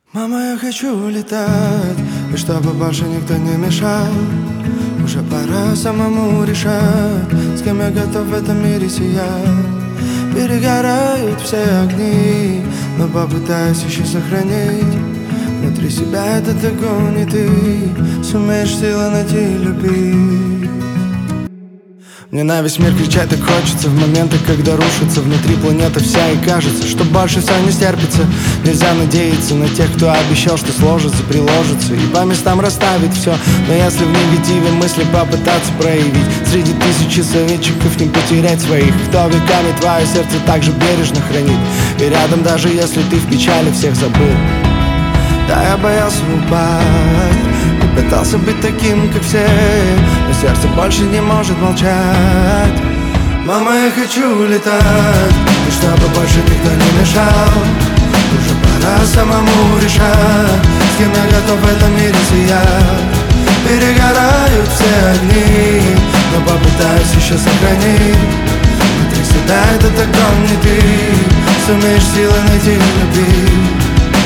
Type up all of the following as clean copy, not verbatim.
Мама, я хочу летать, и чтобы больше никто не мешал. Уже пора самому решать, с кем я готов в этом мире сиять. Перегорают все огни, но попытаюсь еще сохранить внутри себя этот огонь, и ты сумеешь силы найти и любить. Мне на весь мир кричать так хочется в моменты, когда рушится внутри планета вся, и кажется, что больше все не стерпится. Нельзя надеяться на тех, кто обещал, что сложится, приложится и по местам расставит все. Но если в негативе мысли попытаться проявить, среди тысячи советчиков не потерять своих, кто веками твое сердце так же бережно хранит, и рядом, даже если ты в печали всех забыл. Да, я боялся упасть и пытался быть таким, как все, но сердце больше не может молчать. Мама, я хочу летать, и чтобы больше никто не мешал. Уже пора самому решать, с кем я готов в этом мире сиять. Перегорают все огни, но попытаюсь еще сохранить внутри себя этот огонь, и ты сумеешь силы найти и любить.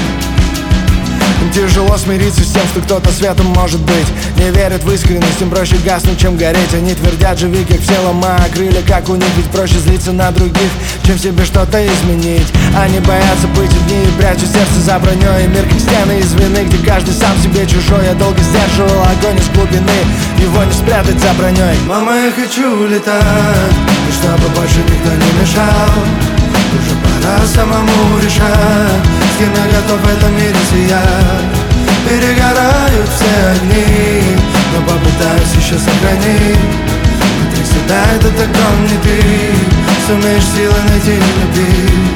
Тяжело смириться с тем, что кто-то светом может быть. Не верят в искренность, им проще гаснуть, чем гореть. Они твердят, живи как все, ломая крылья, как у них. Ведь проще злиться на других, чем себе что-то изменить. Они боятся быть одни и прячут сердце за броней. И мир как стены из вины, где каждый сам себе чужой. Я долго сдерживал огонь из глубины, его не спрятать за броней. Мама, я хочу летать, и чтобы больше никто не мешал. Уже пора самому решать, с кем я готов в этом мире сиять. Перегорают все огни, но попытаюсь еще сохранить внутри себя этот огонь, и ты сумеешь силы найти и любить.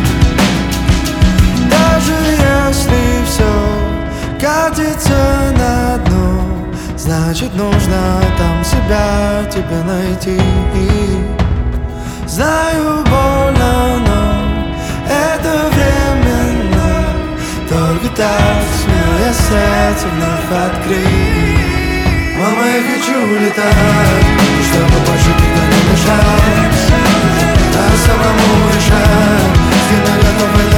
Даже если все катится на дно, значит нужно там себя тебе найти. Знаю, больно, но это временно. Только так смело я сердце вновь открыть. Мама, я хочу летать, чтобы больше никто не мешал. Пора самому решать, с кем я готов в этом